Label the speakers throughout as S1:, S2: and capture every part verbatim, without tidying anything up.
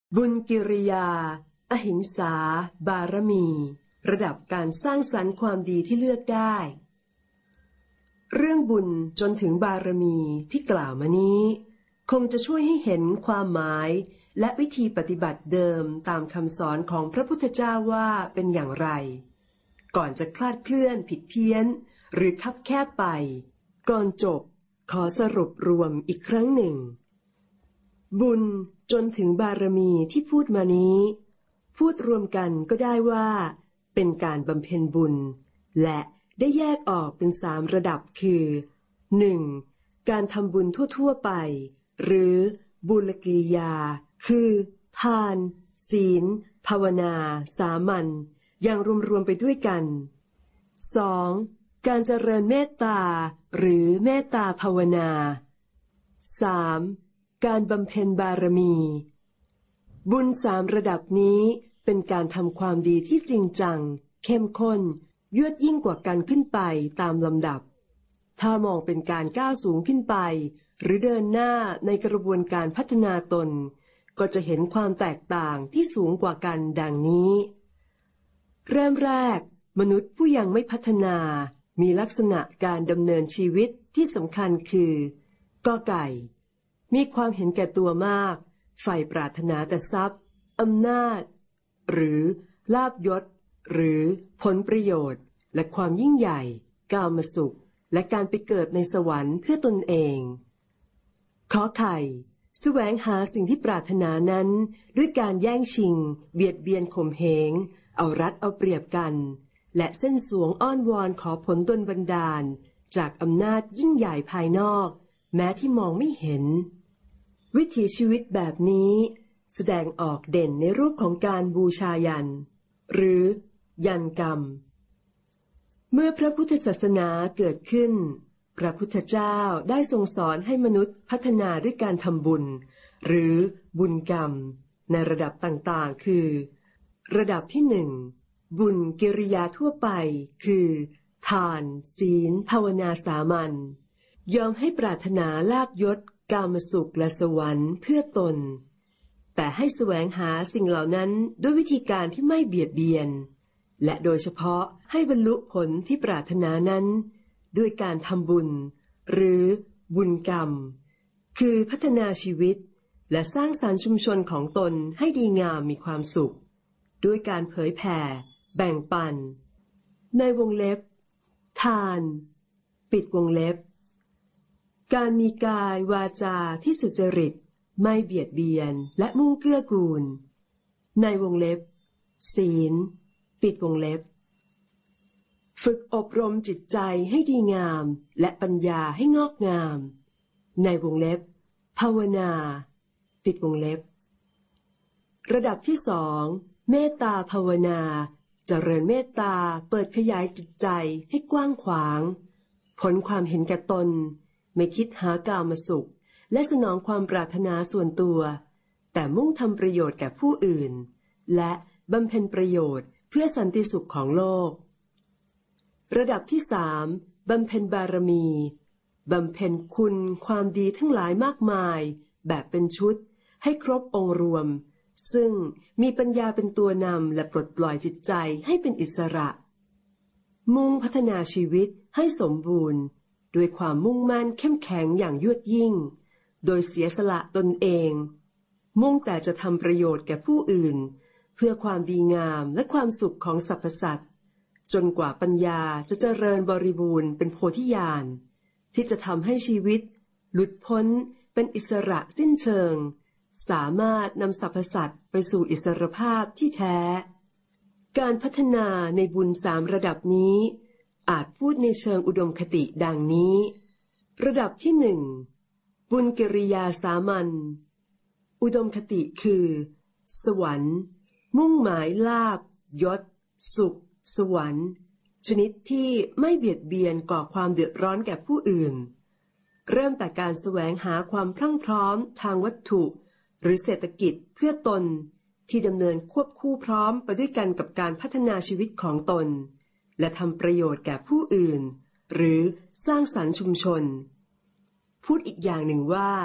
S1: บุญกิริยาอหิงสาบารมีระดับการสร้างสรรค์ความดีที่เลือกได้เรื่องบุญจนถึงบารมีที่กล่าวมานี้คงจะช่วยให้เห็นความหมายและวิธีปฏิบัติเดิมตามคำสอนของพระพุทธเจ้าว่าเป็นอย่างไรก่อนจะคลาดเคลื่อนผิดเพี้ยนหรือคับแคบไปก่อนจบขอสรุปรวมอีกครั้งหนึ่งบุญจนถึงบารมีที่พูดมานี้พูดรวมกันก็ได้ว่าเป็นการบำเพ็ญบุญและได้แยกออกเป็นสามระดับคือ หนึ่ง. การทำบุญทั่วๆไปหรือบุญกิริยาคือทานศีลภาวนาสามัญอย่างรวมๆไปด้วยกัน สอง. การเจริญเมตตาหรือเมตตาภาวนา สาม. การบำเพ็ญบารมีบุญสามระดับนี้เป็นการทำความดีที่จริงจังเข้มข้นยวดยิ่งกว่ากันขึ้นไปตามลำดับถ้ามองเป็นการก้าวสูงขึ้นไปหรือเดินหน้าในกระบวนการพัฒนาตนก็จะเห็นความแตกต่างที่สูงกว่ากันดังนี้เริ่มแรกมนุษย์ผู้ยังไม่พัฒนามีลักษณะการดำเนินชีวิตที่สำคัญคือกอไก่มีความเห็นแก่ตัวมากใฝ่ปรารถนาแต่ทรัพย์อำนาจหรือลาภยศหรือผลประโยชน์และความยิ่งใหญ่กามสุขและการไปเกิดในสวรรค์เพื่อตนเองขอไข่แสวงหาสิ่งที่ปรารถนานั้นด้วยการแย่งชิงเบียดเบียนข่มเหงเอารัดเอาเปรียบกันและเส้นสวงอ้อนวอนขอผลดลบันดาลจากอำนาจยิ่งใหญ่ภายนอกแม้ที่มองไม่เห็นวิถีชีวิตแบบนี้แสดงออกเด่นในรูปของการบูชายันหรือยันกรรมเมื่อพระพุทธศาสนาเกิดขึ้นพระพุทธเจ้าได้ทรงสอนให้มนุษย์พัฒนาด้วยการทำบุญหรือบุญกรรมในระดับต่างๆคือระดับที่หนึ่งบุญกิริยาทั่วไปคือทานศีลภาวนาสามัญยอมให้ปรารถนาลาภยศกามสุขและสวรรค์เพื่อตนแต่ให้แสวงหาสิ่งเหล่านั้นด้วยวิธีการที่ไม่เบียดเบียนและโดยเฉพาะให้บรรลุผลที่ปรารถนานั้นด้วยการทำบุญหรือบุญกรรมคือพัฒนาชีวิตและสร้างสรรค์ชุมชนของตนให้ดีงามมีความสุขด้วยการเผยแผ่แบ่งปันในวงเล็บทานปิดวงเล็บการมีกายวาจาที่สุจริตไม่เบียดเบียนและมุ่งเกื้อกูลในวงเล็บศีลปิดวงเล็บฝึกอบรมจิตใจให้ดีงามและปัญญาให้งอกงามในวงเล็บภาวนาปิดวงเล็บระดับที่สองเมตตาภาวนาเจริญเมตตาเปิดขยายจิตใจให้กว้างขวางพ้นความเห็นแก่ตนไม่คิดหากามสุขและสนองความปรารถนาส่วนตัวแต่มุ่งทำประโยชน์แก่ผู้อื่นและบำเพ็ญประโยชน์เพื่อสันติสุขของโลกระดับที่สามบำเพ็ญบารมีบำเพ็ญคุณความดีทั้งหลายมากมายแบบเป็นชุดให้ครบองค์รวมซึ่งมีปัญญาเป็นตัวนำและปลดปล่อยจิตใจให้เป็นอิสระมุ่งพัฒนาชีวิตให้สมบูรณ์ด้วยความมุ่งมั่นเข้มแข็งอย่างยวดยิ่งโดยเสียสละตนเองมุ่งแต่จะทำประโยชน์แก่ผู้อื่นเพื่อความดีงามและความสุขของสรรพสัตว์จนกว่าปัญญาจะเจริญบริบูรณ์เป็นโพธิญาณที่จะทำให้ชีวิตหลุดพ้นเป็นอิสระสิ้นเชิงสามารถนำสรรพสัตว์ไปสู่อิสรภาพที่แท้การพัฒนาในบุญสามระดับนี้อาจพูดในเชิงอุดมคติดังนี้ระดับที่หนึ่งบุญกิริยาสามัญอุดมคติคือสวรรค์มุ่งหมายลาภยศสุขสวรรค์ชนิดที่ไม่เบียดเบียนก่อความเดือดร้อนแก่ผู้อื่นเริ่มแต่การแสวงหาความพรั่งพร้อมทางวัตถุหรือเศรษฐกิจเพื่อตนที่ดำเนินควบคู่พร้อมไปด้วยกันกับการพัฒนาชีวิตของตนและทำประโยชน์แก่ผู้อื่นหรือสร้างสรรค์ชุมชนพูดอีกอย่างหนึ่งว่า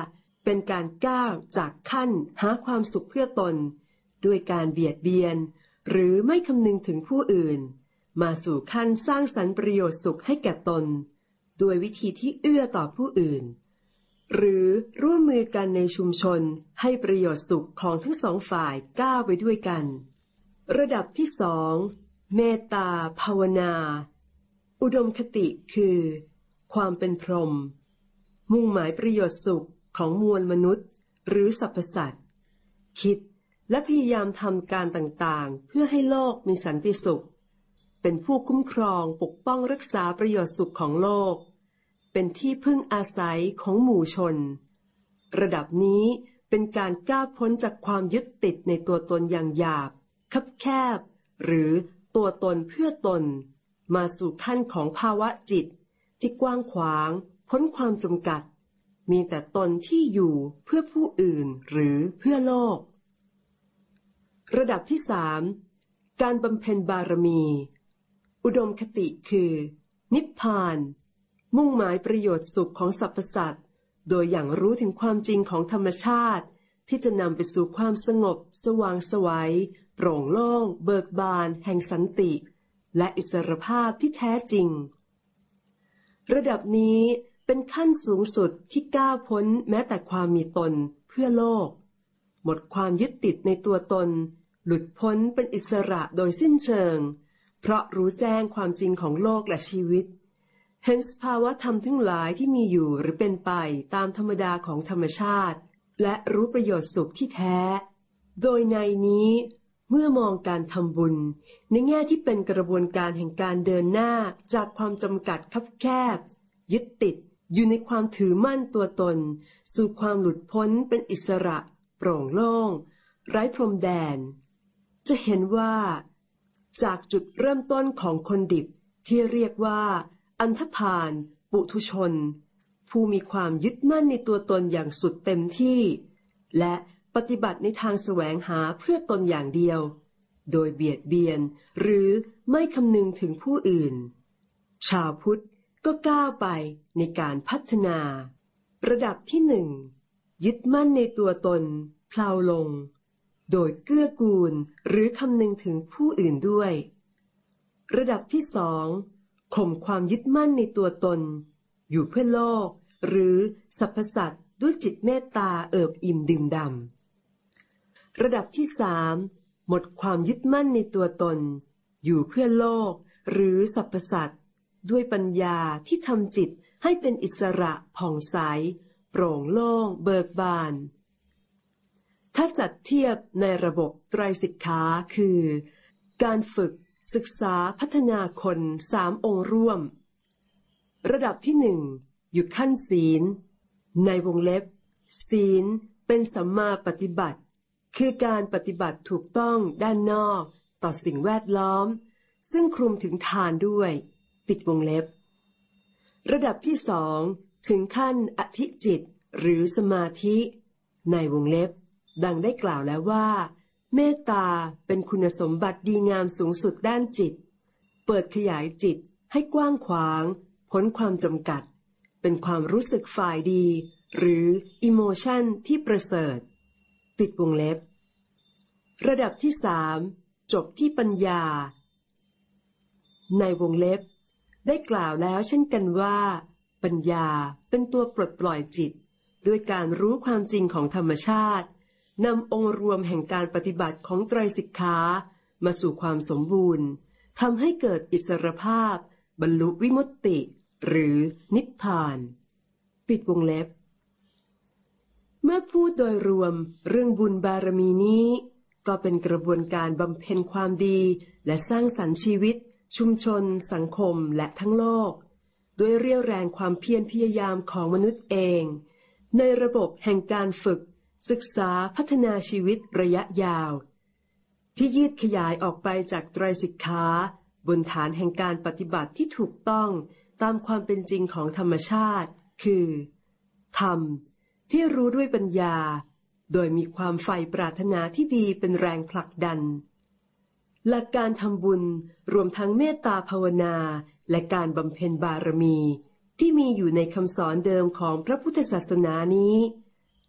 S1: เป็นการก้าวจากขั้นหาความสุขเพื่อตนด้วยการเบียดเบียนหรือไม่คำนึงถึงผู้อื่นมาสู่ขั้นสร้างสรรค์ประโยชน์สุขให้แก่ตนด้วยวิธีที่เอื้อต่อผู้อื่นหรือร่วมมือกันในชุมชนให้ประโยชน์สุขของทั้งสองฝ่ายก้าวไปด้วยกันระดับที่สองเมตตาภาวนาอุดมคติคือความเป็นพรหมมุ่งหมายประโยชน์สุขของมวลมนุษย์หรือสรรพสัตว์คิดและพยายามทำการต่างๆเพื่อให้โลกมีสันติสุขเป็นผู้คุ้มครองปกป้องรักษาประโยชน์สุขของโลกเป็นที่พึ่งอาศัยของหมู่ชนระดับนี้เป็นการก้าวพ้นจากความยึดติดในตัวตนอย่างหยาบคับแคบหรือตัวตนเพื่อตนมาสู่ขั้นของภาวะจิตที่กว้างขวางพ้นความจำกัดมีแต่ตนที่อยู่เพื่อผู้อื่นหรือเพื่อโลกระดับที่สามการบำเพ็ญบารมีอุดมคติคือนิพพานมุ่งหมายประโยชน์สุขของสรรพสัตว์โดยอย่างรู้ถึงความจริงของธรรมชาติที่จะนำไปสู่ความสงบสว่างไสวโปร่งโล่งเบิกบานแห่งสันติและอิสรภาพที่แท้จริงระดับนี้เป็นขั้นสูงสุดที่ก้าวพ้นแม้แต่ความมีตนเพื่อโลกหมดความยึดติดในตัวตนหลุดพ้นเป็นอิสระโดยสิ้นเชิงเพราะรู้แจ้งความจริงของโลกและชีวิตเห็นสภาวะธรรมทั้งหลายที่มีอยู่หรือเป็นไปตามธรรมดาของธรรมชาติและรู้ประโยชน์สุขที่แท้โดยในนี้เมื่อมองการทำบุญในแง่ที่เป็นกระบวนการแห่งการเดินหน้าจากความจำกัดคับแคบยึดติดอยู่ในความถือมั่นตัวตนสู่ความหลุดพ้นเป็นอิสระโปร่งโล่งไร้พรมแดนจะเห็นว่าจากจุดเริ่มต้นของคนดิบที่เรียกว่าอันธพาลปุถุชนผู้มีความยึดมั่นในตัวตนอย่างสุดเต็มที่และปฏิบัติในทางแสวงหาเพื่อตนอย่างเดียวโดยเบียดเบียนหรือไม่คำนึงถึงผู้อื่นชาวพุทธก็ก้าวไปในการพัฒนาระดับที่หนึ่งยึดมั่นในตัวตนเพลาลงโดยเกื้อกูลหรือคำนึงถึงผู้อื่นด้วยระดับที่สองข่มความยึดมั่นในตัวตนอยู่เพื่อโลกหรือสรรพสัตว์ด้วยจิตเมตตาเอิบอิ่มดื่มด่ำระดับที่สามหมดความยึดมั่นในตัวตนอยู่เพื่อโลกหรือสรรพสัตว์ด้วยปัญญาที่ทำจิตให้เป็นอิสระผ่องใสโปร่งโล่งเบิกบานถ้าจัดเทียบในระบบไตรสิกขาคือการฝึกศึกษาพัฒนาคนสามองค์ร่วมระดับที่หนึ่งอยู่ขั้นศีลในวงเล็บศีลเป็นสัมมาปฏิบัติคือการปฏิบัติถูกต้องด้านนอกต่อสิ่งแวดล้อมซึ่งคลุมถึงทานด้วยปิดวงเล็บระดับที่สองถึงขั้นอธิจิตหรือสมาธิในวงเล็บดังได้กล่าวแล้วว่าเมตตาเป็นคุณสมบัติดีงามสูงสุดด้านจิตเปิดขยายจิตให้กว้างขวางพ้นความจำกัดเป็นความรู้สึกฝ่ายดีหรืออิโมชันที่ประเสริฐปิดวงเล็บระดับที่สามจบที่ปัญญาในวงเล็บได้กล่าวแล้วเช่นกันว่าปัญญาเป็นตัวปลดปล่อยจิตด้วยการรู้ความจริงของธรรมชาตินำองค์รวมแห่งการปฏิบัติของไตรสิกขามาสู่ความสมบูรณ์ทำให้เกิดอิสรภาพบรรลุวิมุตติหรือนิพพานปิดวงเล็บเมื่อพูดโดยรวมเรื่องบุญบารมีนี้ก็เป็นกระบวนการบำเพ็ญความดีและสร้างสรรค์ชีวิตชุมชนสังคมและทั้งโลกด้วยเรี่ยวแรงความเพียรพยายามของมนุษย์เองในระบบแห่งการฝึกศึกษาพัฒนาชีวิตระยะยาวที่ยืดขยายออกไปจากไตรสิกขาบนฐานแห่งการปฏิบัติที่ถูกต้องตามความเป็นจริงของธรรมชาติคือธรรมที่รู้ด้วยปัญญาโดยมีความใฝ่ปรารถนาที่ดีเป็นแรงผลักดันหลักการทำบุญรวมทั้งเมตตาภาวนาและการบำเพ็ญบารมีที่มีอยู่ในคำสอนเดิมของพระพุทธศาสนานี้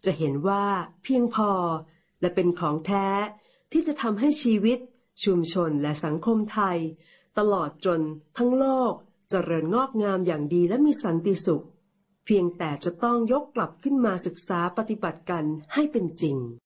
S1: จะเห็นว่าเพียงพอและเป็นของแท้ที่จะทำให้ชีวิตชุมชนและสังคมไทยตลอดจนทั้งโลกเจริญงอกงามอย่างดีและมีสันติสุขเพียงแต่จะต้องยกกลับขึ้นมาศึกษาปฏิบัติกันให้เป็นจริง